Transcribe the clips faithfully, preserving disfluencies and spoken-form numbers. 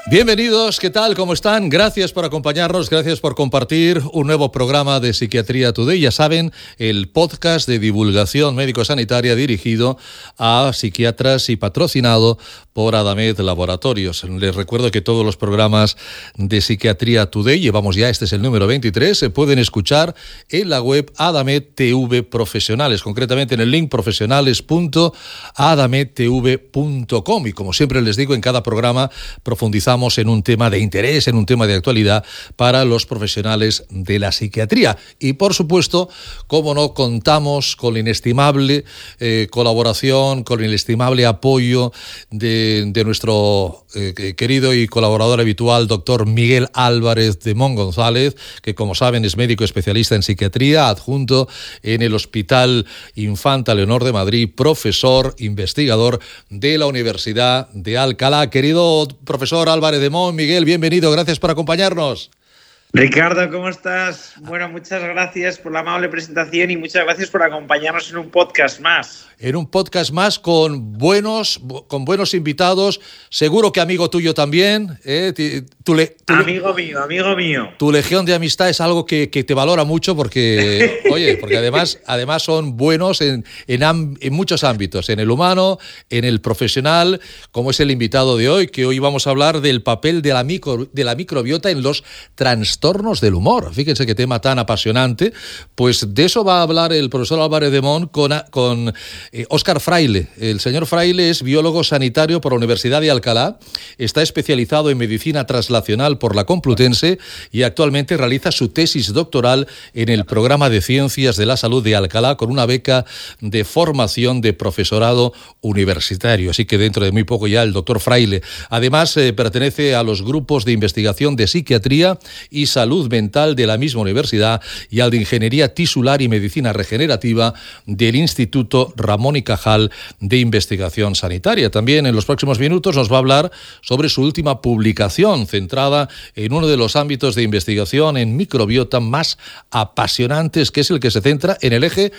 Bienvenidos, ¿qué tal? ¿Cómo están? Gracias por acompañarnos, gracias por compartir un nuevo programa de Psiquiatría Today. Ya saben, el podcast de divulgación médico-sanitaria dirigido a psiquiatras y patrocinado por Adamed Laboratorios. Les recuerdo que todos los programas de Psiquiatría Today, llevamos ya, este es el número veintitrés, se pueden escuchar en la web Adamed T V Profesionales, concretamente en el link profesionales punto adamed t v punto com. Y como siempre les digo, en cada programa profundizamos en un tema de interés, en un tema de actualidad para los profesionales de la psiquiatría. Y por supuesto, como no, contamos con la inestimable eh, colaboración, con el inestimable apoyo de, de nuestro eh, querido y colaborador habitual, doctor Miguel Álvarez de Mon González, que como saben es médico especialista en psiquiatría, adjunto en el Hospital Infanta Leonor de Madrid, profesor, investigador de la Universidad de Alcalá. Querido profesor Álvarez de Mon, Miguel, bienvenido, gracias por acompañarnos. Ricardo, ¿cómo estás? Bueno, muchas gracias por la amable presentación y muchas gracias por acompañarnos en un podcast más. En un podcast más con buenos, con buenos invitados, seguro que amigo tuyo también. ¿eh? Tu le, tu amigo le, mío, amigo mío. Tu legión de amistad es algo que, que te valora mucho porque, oye, porque además, además son buenos en, en, en muchos ámbitos, en el humano, en el profesional, como es el invitado de hoy, que hoy vamos a hablar del papel de la, micro, de la microbiota en los trastornos del humor. Fíjense qué tema tan apasionante. Pues de eso va a hablar el profesor Álvarez de Mon con... con Eh, Óscar Fraile. El señor Fraile es biólogo sanitario por la Universidad de Alcalá, está especializado en medicina translacional por la Complutense y actualmente realiza su tesis doctoral en el programa de Ciencias de la Salud de Alcalá con una beca de formación de profesorado universitario. Así que dentro de muy poco ya el doctor Fraile. Además, eh, pertenece a los grupos de investigación de psiquiatría y salud mental de la misma universidad y al de ingeniería tisular y medicina regenerativa del Instituto Ramón Ramón y Cajal de Investigación Sanitaria. También en los próximos minutos nos va a hablar sobre su última publicación centrada en uno de los ámbitos de investigación en microbiota más apasionantes, que es el que se centra en el eje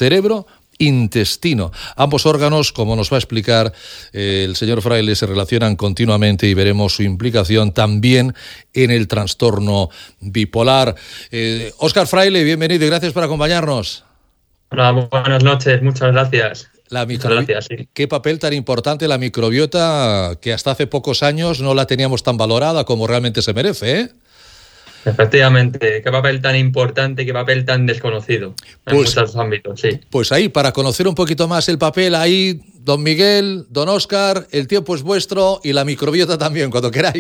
cerebro-intestino. Ambos órganos, como nos va a explicar eh, el señor Fraile, se relacionan continuamente y veremos su implicación también en el trastorno bipolar. Eh, Óscar Fraile, bienvenido y gracias por acompañarnos. Hola, buenas noches, muchas gracias. La micro... muchas gracias, sí. Qué papel tan importante la microbiota, que hasta hace pocos años no la teníamos tan valorada como realmente se merece, ¿eh? Efectivamente, qué papel tan importante, qué papel tan desconocido en pues, muchos ámbitos, sí. Pues ahí, para conocer un poquito más el papel, ahí, don Miguel, don Óscar, el tiempo es vuestro y la microbiota también, cuando queráis.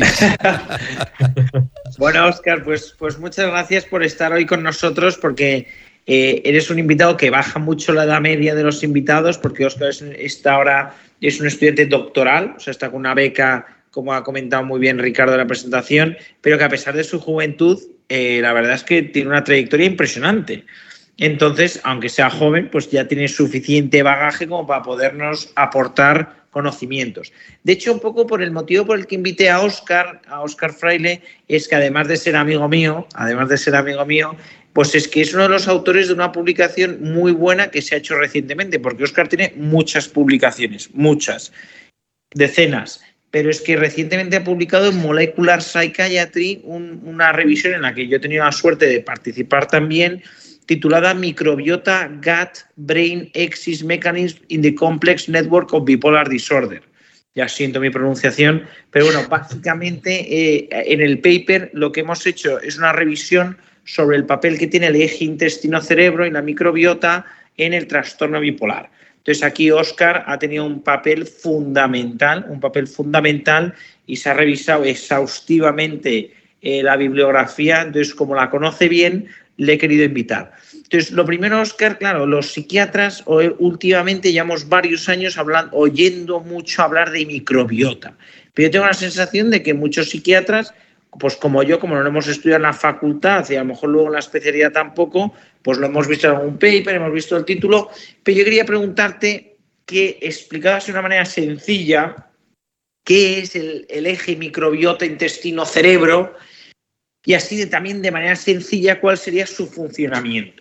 Bueno, Óscar, pues, pues muchas gracias por estar hoy con nosotros, porque Eh, eres un invitado que baja mucho la edad media de los invitados, porque Óscar es, está ahora es un estudiante doctoral, o sea, está con una beca, como ha comentado muy bien Ricardo en la presentación, pero que a pesar de su juventud, eh, la verdad es que tiene una trayectoria impresionante. Entonces, aunque sea joven, pues ya tiene suficiente bagaje como para podernos aportar conocimientos. De hecho, un poco por el motivo por el que invité a Óscar, a Óscar Fraile, es que además de ser amigo mío, además de ser amigo mío, pues es que es uno de los autores de una publicación muy buena que se ha hecho recientemente, porque Óscar tiene muchas publicaciones, muchas, decenas, pero es que recientemente ha publicado en Molecular Psychiatry un, una revisión en la que yo he tenido la suerte de participar también, titulada Microbiota, Gut, Brain, Axis Mechanism in the Complex Network of Bipolar Disorder. Ya siento mi pronunciación, pero bueno, básicamente eh, en el paper lo que hemos hecho es una revisión sobre el papel que tiene el eje intestino-cerebro y la microbiota en el trastorno bipolar. Entonces aquí Óscar ha tenido un papel fundamental, un papel fundamental y se ha revisado exhaustivamente eh, la bibliografía. Entonces, como la conoce bien, le he querido invitar. Entonces, lo primero, Óscar, claro, los psiquiatras últimamente llevamos varios años hablando, oyendo mucho hablar de microbiota. Pero yo tengo la sensación de que muchos psiquiatras, pues como yo, como no lo hemos estudiado en la facultad y a lo mejor luego en la especialidad tampoco, pues lo hemos visto en algún paper, hemos visto el título, pero yo quería preguntarte que explicaras de una manera sencilla qué es el, el eje microbiota intestino-cerebro y así de, también de manera sencilla cuál sería su funcionamiento.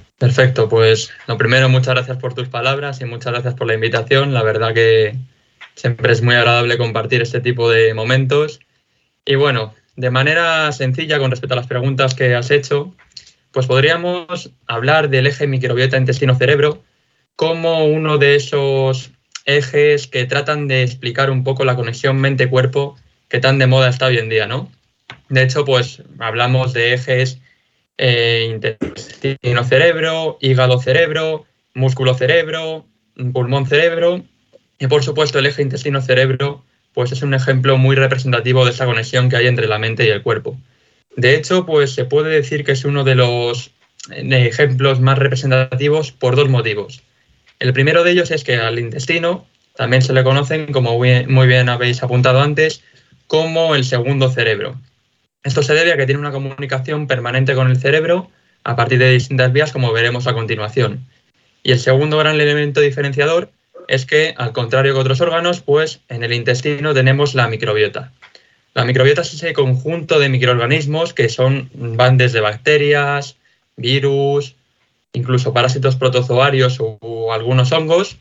Perfecto, pues lo primero, muchas gracias por tus palabras y muchas gracias por la invitación. La verdad que, Siempre es muy agradable compartir este tipo de momentos. Y bueno, de manera sencilla, con respecto a las preguntas que has hecho, pues podríamos hablar del eje microbiota intestino-cerebro como uno de esos ejes que tratan de explicar un poco la conexión mente-cuerpo que tan de moda está hoy en día, ¿no? De hecho, pues hablamos de ejes eh, intestino-cerebro, hígado-cerebro, músculo-cerebro, pulmón-cerebro y, por supuesto, el eje intestino-cerebro pues es un ejemplo muy representativo de esa conexión que hay entre la mente y el cuerpo. De hecho, pues se puede decir que es uno de los ejemplos más representativos por dos motivos. El primero de ellos es que al intestino también se le conocen, como muy bien habéis apuntado antes, como el segundo cerebro. Esto se debe a que tiene una comunicación permanente con el cerebro a partir de distintas vías, como veremos a continuación. Y el segundo gran elemento diferenciador es que, al contrario que otros órganos, pues en el intestino tenemos la microbiota. La microbiota es ese conjunto de microorganismos que son, van desde bacterias, virus, incluso parásitos protozoarios o, o algunos hongos,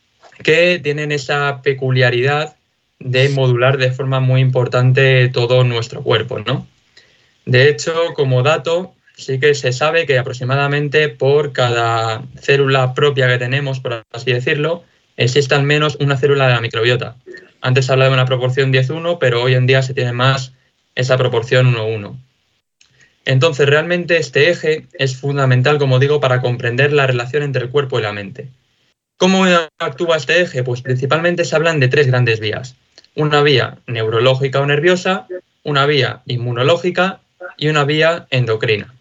que tienen esa peculiaridad de modular de forma muy importante todo nuestro cuerpo, ¿no? De hecho, como dato, sí que se sabe que aproximadamente por cada célula propia que tenemos, por así decirlo, existe al menos una célula de la microbiota. Antes se hablaba de una proporción diez uno, pero hoy en día se tiene más esa proporción uno uno. Entonces, realmente este eje es fundamental, como digo, para comprender la relación entre el cuerpo y la mente. ¿Cómo actúa este eje? Pues principalmente se hablan de tres grandes vías. Una vía neurológica o nerviosa, una vía inmunológica y una vía endocrina.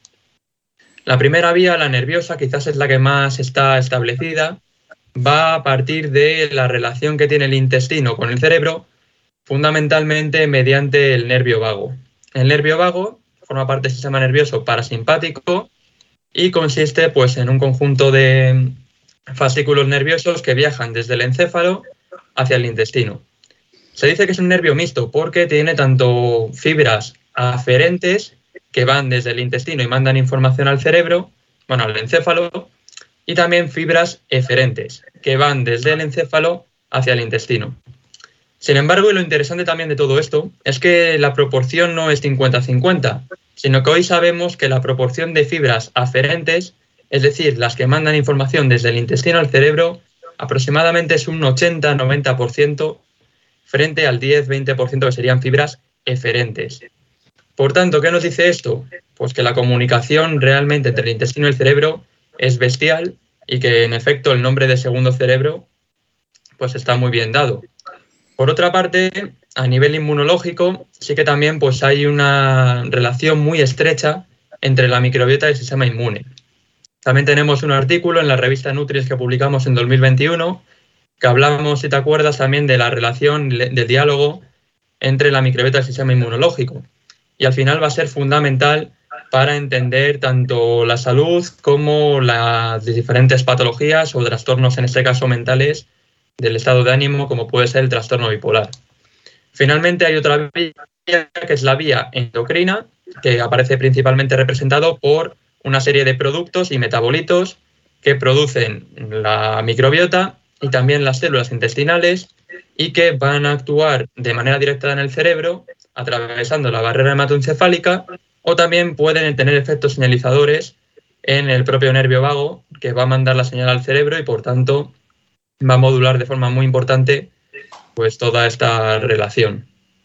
La primera vía, la nerviosa, quizás es la que más está establecida, va a partir de la relación que tiene el intestino con el cerebro, fundamentalmente mediante el nervio vago. El nervio vago forma parte del sistema nervioso parasimpático y consiste pues, en un conjunto de fascículos nerviosos que viajan desde el encéfalo hacia el intestino. Se dice que es un nervio mixto porque tiene tanto fibras aferentes que van desde el intestino y mandan información al cerebro, bueno, al encéfalo, y también fibras eferentes que van desde el encéfalo hacia el intestino. Sin embargo, y lo interesante también de todo esto es que la proporción no es cincuenta cincuenta, sino que hoy sabemos que la proporción de fibras aferentes, es decir, las que mandan información desde el intestino al cerebro, aproximadamente es un ochenta noventa por ciento frente al diez veinte por ciento que serían fibras eferentes. Por tanto, ¿qué nos dice esto? Pues que la comunicación realmente entre el intestino y el cerebro es bestial y que, en efecto, el nombre de segundo cerebro pues está muy bien dado. Por otra parte, a nivel inmunológico, sí que también pues, hay una relación muy estrecha entre la microbiota y el sistema inmune. También tenemos un artículo en la revista Nutris que publicamos en dos mil veintiuno, que hablamos, si te acuerdas, también de la relación, del diálogo entre la microbiota y el sistema inmunológico. Y al final va a ser fundamental para entender tanto la salud como las diferentes patologías o trastornos, en este caso mentales, del estado de ánimo, como puede ser el trastorno bipolar. Finalmente hay otra vía, que es la vía endocrina, que aparece principalmente representado por una serie de productos y metabolitos que producen la microbiota y también las células intestinales y que van a actuar de manera directa en el cerebro, atravesando la barrera hematoencefálica, o también pueden tener efectos señalizadores en el propio nervio vago, que va a mandar la señal al cerebro y, por tanto, va a modular de forma muy importante pues, toda esta relación.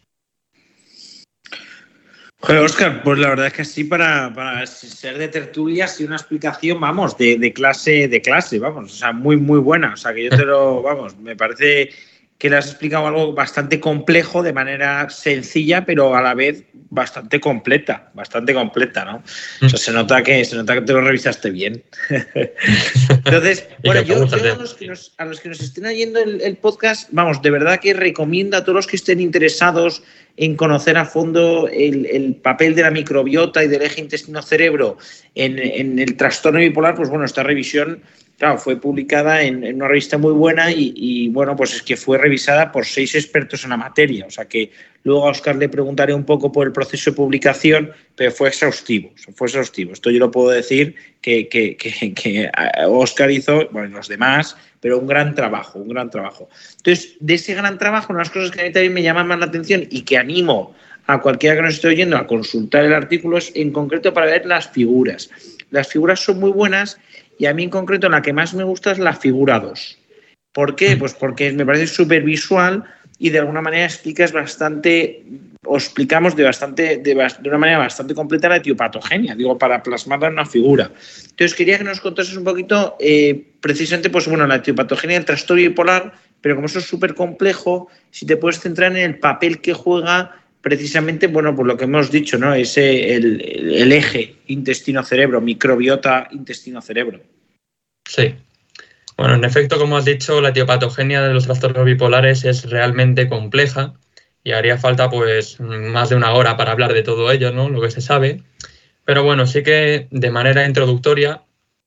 Joder, Óscar, pues la verdad es que sí, para, para ser de tertulia, sí una explicación, vamos, de, de clase, de clase, vamos, o sea, muy, muy buena. O sea, que yo te lo, vamos, me parece que le has explicado algo bastante complejo de manera sencilla, pero a la vez bastante completa, bastante completa, ¿no? O sea, se nota que, se nota que te lo revisaste bien. Entonces, bueno, yo, yo a, los que nos, a los que nos estén oyendo el, el podcast, vamos, de verdad que recomiendo a todos los que estén interesados en conocer a fondo el, el papel de la microbiota y del eje intestino-cerebro en, en el trastorno bipolar, pues bueno, esta revisión claro, fue publicada en, en una revista muy buena y, y, bueno, pues es que fue revisada por seis expertos en la materia. O sea que luego a Óscar le preguntaré un poco por el proceso de publicación, pero fue exhaustivo, fue exhaustivo. Esto yo lo puedo decir que, que, que, que Óscar hizo, bueno, los demás, pero un gran trabajo, un gran trabajo. Entonces, de ese gran trabajo, unas cosas que a mí también me llaman más la atención y que animo a cualquiera que nos esté oyendo a consultar el artículo es en concreto para ver las figuras. Las figuras son muy buenas y a mí en concreto la que más me gusta es la figura dos. ¿Por qué? Pues porque me parece súper visual y de alguna manera explicas bastante, o explicamos de, bastante, de, de una manera bastante completa la etiopatogenia, digo, para plasmarla en una figura. Entonces quería que nos contases un poquito eh, precisamente pues, bueno, la etiopatogenia del trastorno bipolar, pero como eso es súper complejo, si te puedes centrar en el papel que juega precisamente, bueno, por lo que hemos dicho, ¿no? Ese, el, el eje intestino-cerebro, microbiota intestino-cerebro. Sí. Bueno, en efecto, como has dicho, la etiopatogenia de los trastornos bipolares es realmente compleja y haría falta, pues, más de una hora para hablar de todo ello, ¿no? Lo que se sabe. Pero bueno, sí que de manera introductoria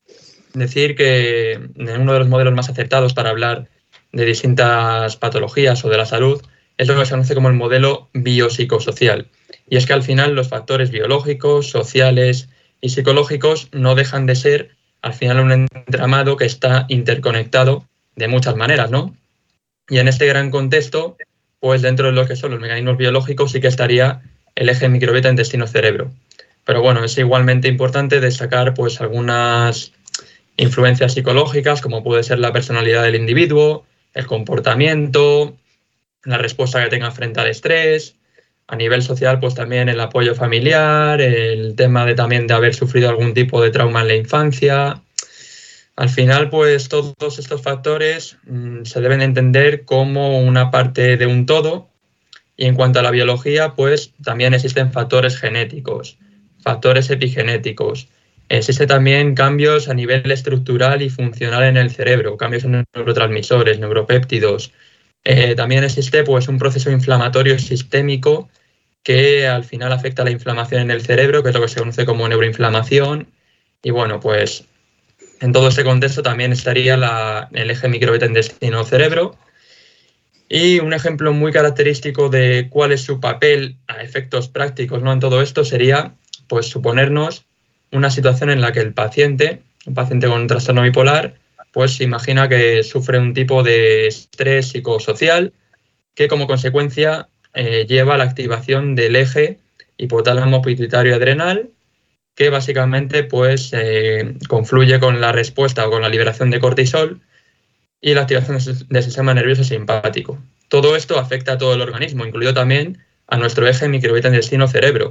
decir que uno de los modelos más acertados para hablar de distintas patologías o de la salud es lo que se conoce como el modelo biopsicosocial. Y es que al final los factores biológicos, sociales y psicológicos no dejan de ser al final un entramado que está interconectado de muchas maneras, ¿no? Y en este gran contexto, pues dentro de lo que son los mecanismos biológicos sí que estaría el eje microbiota intestino-cerebro. Pero bueno, es igualmente importante destacar pues algunas influencias psicológicas, como puede ser la personalidad del individuo, el comportamiento, la respuesta que tenga frente al estrés. A nivel social, pues también el apoyo familiar, el tema de también de haber sufrido algún tipo de trauma en la infancia. Al final, pues todos estos factores mmm, se deben entender como una parte de un todo. Y en cuanto a la biología, pues también existen factores genéticos, factores epigenéticos. Existen también cambios a nivel estructural y funcional en el cerebro, cambios en neurotransmisores, neuropéptidos. Eh, también existe pues, un proceso inflamatorio sistémico que al final afecta a la inflamación en el cerebro, que es lo que se conoce como neuroinflamación. Y bueno, pues en todo este contexto también estaría la, el eje microbiota intestino-cerebro. Y un ejemplo muy característico de cuál es su papel a efectos prácticos, ¿no? En todo esto sería pues, suponernos una situación en la que el paciente, un paciente con un trastorno bipolar, pues se imagina que sufre un tipo de estrés psicosocial que como consecuencia eh, lleva a la activación del eje hipotálamo pituitario adrenal, que básicamente pues, eh, confluye con la respuesta o con la liberación de cortisol y la activación del sistema nervioso simpático. Todo esto afecta a todo el organismo, incluido también a nuestro eje microbiota intestino-cerebro,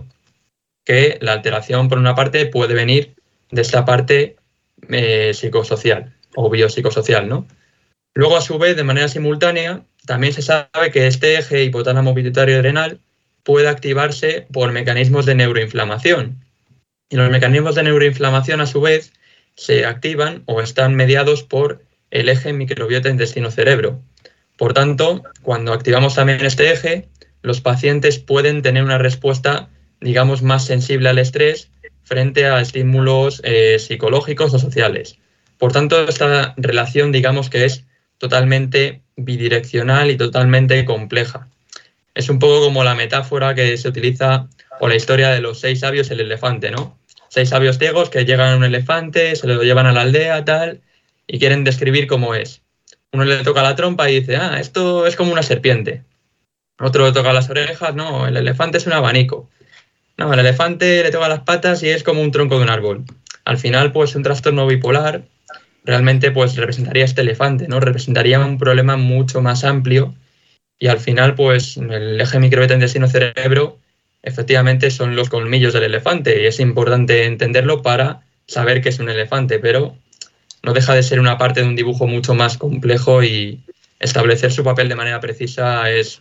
que la alteración, por una parte, puede venir de esta parte eh, psicosocial o biopsicosocial, ¿no? Luego, a su vez, de manera simultánea, también se sabe que este eje hipotálamo pituitario adrenal puede activarse por mecanismos de neuroinflamación. Y los mecanismos de neuroinflamación, a su vez, se activan o están mediados por el eje microbiota intestino-cerebro. Por tanto, cuando activamos también este eje, los pacientes pueden tener una respuesta, digamos, más sensible al estrés frente a estímulos eh, psicológicos o sociales. Por tanto, esta relación, digamos, que es totalmente bidireccional y totalmente compleja. Es un poco como la metáfora que se utiliza o la historia de los seis sabios y el elefante, ¿no? Seis sabios ciegos que llegan a un elefante, se lo llevan a la aldea, tal, y quieren describir cómo es. Uno le toca la trompa y dice, ah, esto es como una serpiente. Otro le toca las orejas, no, el elefante es un abanico. No, el elefante le toca las patas y es como un tronco de un árbol. Al final, pues, un trastorno bipolar realmente, pues, representaría este elefante, ¿no? Representaría un problema mucho más amplio y al final, pues, el eje microbiota intestino-cerebro efectivamente son los colmillos del elefante y es importante entenderlo para saber que es un elefante, pero no deja de ser una parte de un dibujo mucho más complejo y establecer su papel de manera precisa es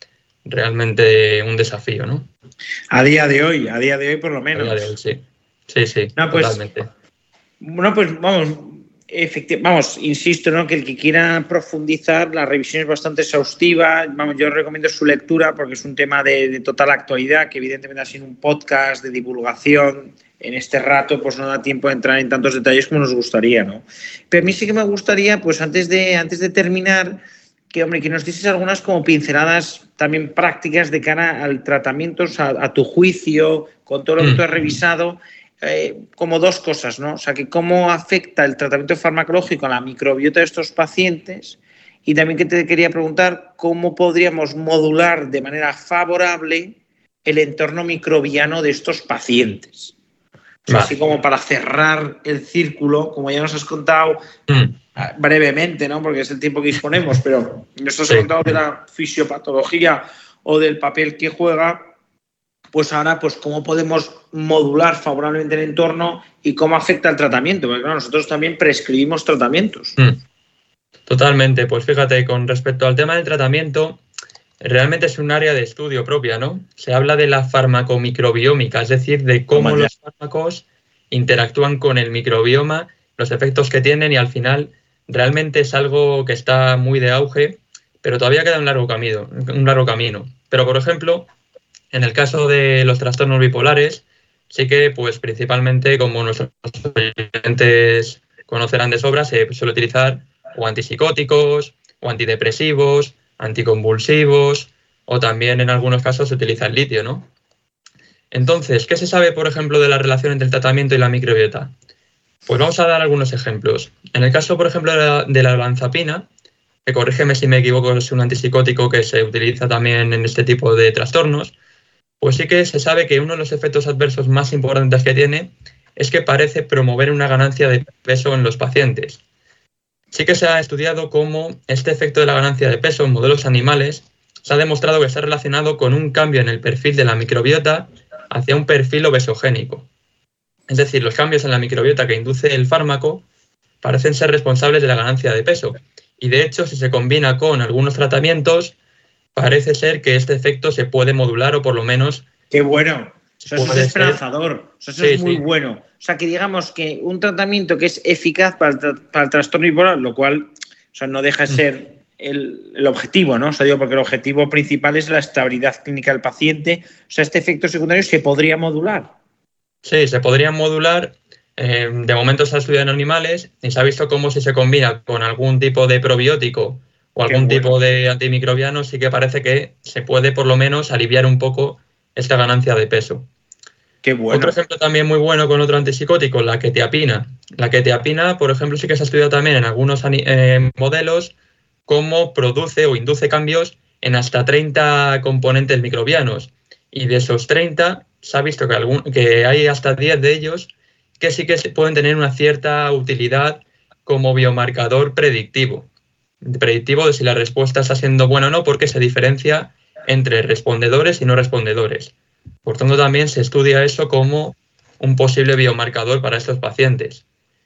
realmente un desafío, ¿no? A día de hoy, a día de hoy por lo menos. A día de hoy, sí. Sí, sí, no, pues, totalmente. Bueno, pues vamos, vamos, insisto, ¿no? Que el que quiera profundizar, la revisión es bastante exhaustiva. Vamos, yo recomiendo su lectura porque es un tema de, de total actualidad, que evidentemente ha sido un podcast de divulgación en este rato pues no da tiempo de entrar en tantos detalles como nos gustaría, ¿no? Pero a mí sí que me gustaría, pues antes de, antes de terminar, que, hombre, que nos dices algunas como pinceladas también prácticas de cara al tratamiento, o sea, a tu juicio, con todo lo que tú has revisado, eh, como dos cosas, ¿no? O sea, que cómo afecta el tratamiento farmacológico a la microbiota de estos pacientes, y también que te quería preguntar cómo podríamos modular de manera favorable el entorno microbiano de estos pacientes. O sea, vale. Así como para cerrar el círculo, como ya nos has contado mm. brevemente, ¿no? Porque es el tiempo que disponemos, pero nos has sí. contado de la fisiopatología o del papel que juega, pues ahora, pues cómo podemos modular favorablemente el entorno y cómo afecta el tratamiento, porque claro, nosotros también prescribimos tratamientos. Mm. Totalmente, pues fíjate, con respecto al tema del tratamiento, realmente es un área de estudio propia, ¿no? Se habla de la farmacomicrobiómica, es decir, de cómo los fármacos interactúan con el microbioma, los efectos que tienen, y al final realmente es algo que está muy de auge, pero todavía queda un largo camino, un largo camino. Pero, por ejemplo, en el caso de los trastornos bipolares, sí que, pues principalmente, como nuestros oyentes conocerán de sobra, se suele utilizar o antipsicóticos, o antidepresivos, anticonvulsivos, o también en algunos casos se utiliza el litio, ¿no? Entonces, ¿qué se sabe, por ejemplo, de la relación entre el tratamiento y la microbiota? Pues vamos a dar algunos ejemplos. En el caso, por ejemplo, de la, de la olanzapina, que corrígeme si me equivoco, es un antipsicótico que se utiliza también en este tipo de trastornos, pues sí que se sabe que uno de los efectos adversos más importantes que tiene es que parece promover una ganancia de peso en los pacientes. Sí que se ha estudiado cómo este efecto de la ganancia de peso en modelos animales se ha demostrado que está relacionado con un cambio en el perfil de la microbiota hacia un perfil obesogénico. Es decir, los cambios en la microbiota que induce el fármaco parecen ser responsables de la ganancia de peso. Y de hecho, si se combina con algunos tratamientos, parece ser que este efecto se puede modular o por lo menos... ¡Qué bueno! O sea, eso es esperanzador, o sea, eso sí, es muy sí. bueno. O sea, que digamos que un tratamiento que es eficaz para el, tra- para el trastorno bipolar, lo cual, o sea, no deja de ser el, el objetivo, ¿no? O sea, digo, porque el objetivo principal es la estabilidad clínica del paciente. O sea, este efecto secundario se podría modular. Sí, se podría modular. Eh, de momento se ha estudiado en animales y se ha visto cómo si se combina con algún tipo de probiótico o algún bueno. tipo de antimicrobiano, sí que parece que se puede por lo menos aliviar un poco esta ganancia de peso. Qué bueno. Otro ejemplo también muy bueno con otro antipsicótico, la quetiapina. La quetiapina, por ejemplo, sí que se ha estudiado también en algunos eh, modelos cómo produce o induce cambios en hasta treinta componentes microbianos. Y de esos treinta, se ha visto que, algún, que hay hasta diez de ellos que sí que pueden tener una cierta utilidad como biomarcador predictivo. Predictivo de si la respuesta está siendo buena o no, porque se diferencia entre respondedores y no respondedores. Por tanto, también se estudia eso como un posible biomarcador para estos pacientes.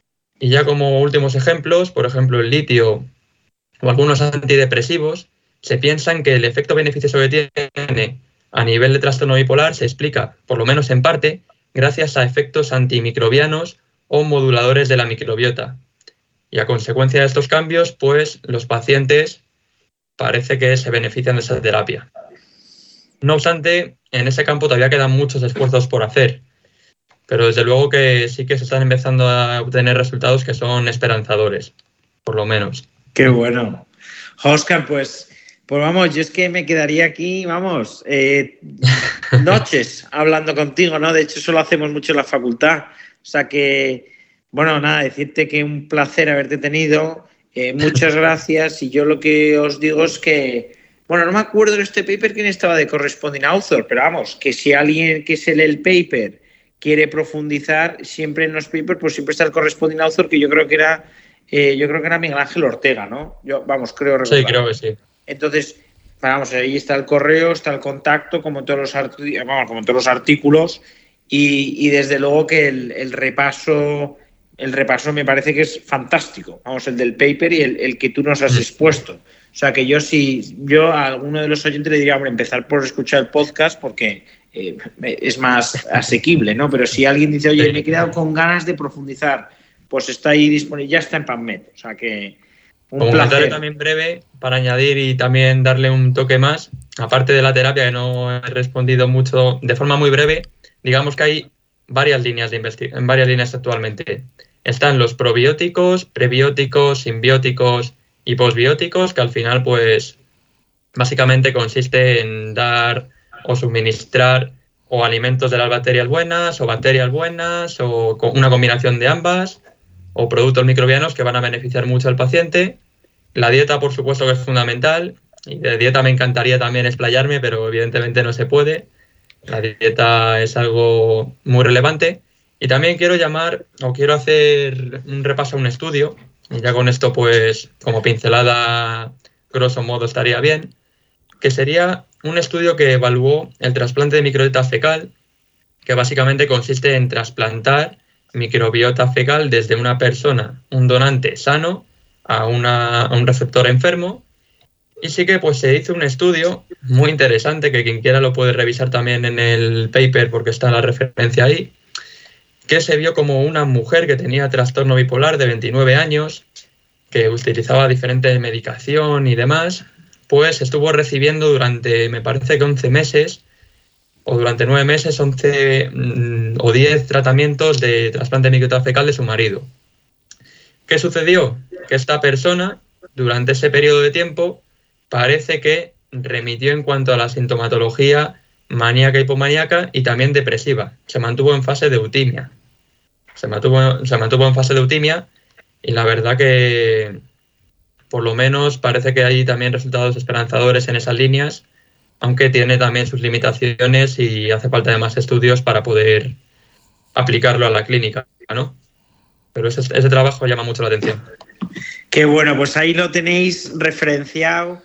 Y ya como últimos ejemplos, por ejemplo, el litio o algunos antidepresivos, se piensan que el efecto beneficioso que tiene a nivel de trastorno bipolar se explica, por lo menos en parte, gracias a efectos antimicrobianos o moduladores de la microbiota. Y a consecuencia de estos cambios, pues los pacientes parece que se benefician de esa terapia. No obstante, en ese campo todavía quedan muchos esfuerzos por hacer, pero desde luego que sí que se están empezando a obtener resultados que son esperanzadores, por lo menos. Qué bueno. Óscar, pues, pues vamos, yo es que me quedaría aquí, vamos, eh, noches hablando contigo, ¿no? De hecho, eso lo hacemos mucho en la facultad. O sea que, bueno, nada, decirte que un placer haberte tenido, eh, muchas gracias, y yo lo que os digo es que, bueno, no me acuerdo de este paper quién estaba de corresponding author, pero vamos, que si alguien que se lee el paper quiere profundizar, siempre en los papers, pues siempre está el corresponding author, que yo creo que era, eh, yo creo que era Miguel Ángel Ortega, ¿no? Yo, vamos, creo recordar. Sí, creo que sí. Entonces, vamos, ahí está el correo, está el contacto, como en todos los, arti- vamos, como en todos los artículos, y, y desde luego que el, el repaso, el repaso me parece que es fantástico, vamos, el del paper y el, el que tú nos has expuesto. O sea, que yo si yo a alguno de los oyentes le diría, hombre, empezar por escuchar el podcast porque eh, es más asequible, ¿no? Pero si alguien dice, oye, me he quedado con ganas de profundizar, pues está ahí disponible, ya está en PubMed. O sea, que un Como placer. comentario también breve, para añadir y también darle un toque más, aparte de la terapia, que no he respondido mucho de forma muy breve, digamos que hay varias líneas de investi- en varias líneas actualmente. Están los probióticos, prebióticos, simbióticos y posbióticos, que al final, pues, básicamente consiste en dar o suministrar o alimentos de las bacterias buenas o bacterias buenas o una combinación de ambas o productos microbianos que van a beneficiar mucho al paciente. La dieta, por supuesto, que es fundamental, y de dieta me encantaría también explayarme, pero evidentemente no se puede. La dieta es algo muy relevante. Y también quiero llamar, o quiero hacer un repaso a un estudio, y ya con esto, pues, como pincelada, grosso modo, estaría bien, que sería un estudio que evaluó el trasplante de microbiota fecal, que básicamente consiste en trasplantar microbiota fecal desde una persona, un donante sano, a, una, a un receptor enfermo. Y sí que pues se hizo un estudio muy interesante, que quien quiera lo puede revisar también en el paper porque está la referencia ahí, que se vio como una mujer que tenía trastorno bipolar de veintinueve años, que utilizaba diferente medicación y demás, pues estuvo recibiendo durante, me parece que once meses, o durante nueve meses, once mmm, o diez tratamientos de trasplante de microbiota fecal de su marido. ¿Qué sucedió? Que esta persona, durante ese periodo de tiempo, parece que remitió en cuanto a la sintomatología maníaca, hipomaníaca y también depresiva. Se mantuvo en fase de eutimia. Se mantuvo, se mantuvo en fase de eutimia y la verdad que, por lo menos, parece que hay también resultados esperanzadores en esas líneas, aunque tiene también sus limitaciones y hace falta de más estudios para poder aplicarlo a la clínica, ¿no? Pero ese, ese trabajo llama mucho la atención. Qué bueno, pues ahí lo tenéis referenciado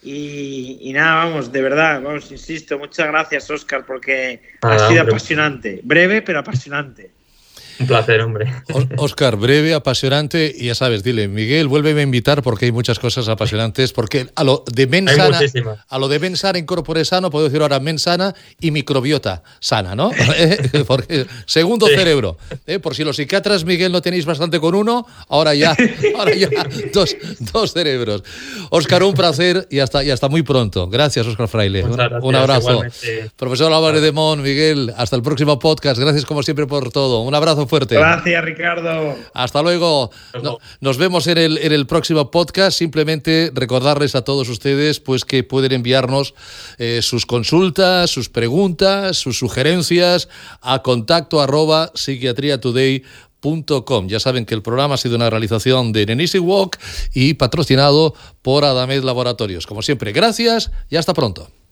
y, y nada, vamos, de verdad, vamos, insisto, muchas gracias, Óscar, porque ah, ha sido hombre. apasionante, breve pero apasionante. Un placer, hombre. Óscar, breve, apasionante, y ya sabes, dile, Miguel, vuélveme a invitar porque hay muchas cosas apasionantes, porque a lo de Mensana, a lo de Mensana Incorpore Sano, puedo decir ahora Mensana y microbiota sana, ¿no? Porque segundo sí. cerebro, ¿eh? Por si los psiquiatras, Miguel, no tenéis bastante con uno, ahora ya, ahora ya dos, dos cerebros. Óscar, un placer y hasta, y hasta muy pronto. Gracias, Óscar Fraile. Un, gracias, un abrazo. Igualmente. Profesor Álvarez de Mon, Miguel, hasta el próximo podcast. Gracias como siempre por todo. Un abrazo fuerte. Gracias, Ricardo. Hasta luego. No, nos vemos en el, en el próximo podcast. Simplemente recordarles a todos ustedes pues que pueden enviarnos eh, sus consultas, sus preguntas, sus sugerencias a contacto arroba psiquiatriatoday punto com. Ya saben que el programa ha sido una realización de Nenisi Walk y patrocinado por Adamed Laboratorios. Como siempre, gracias y hasta pronto.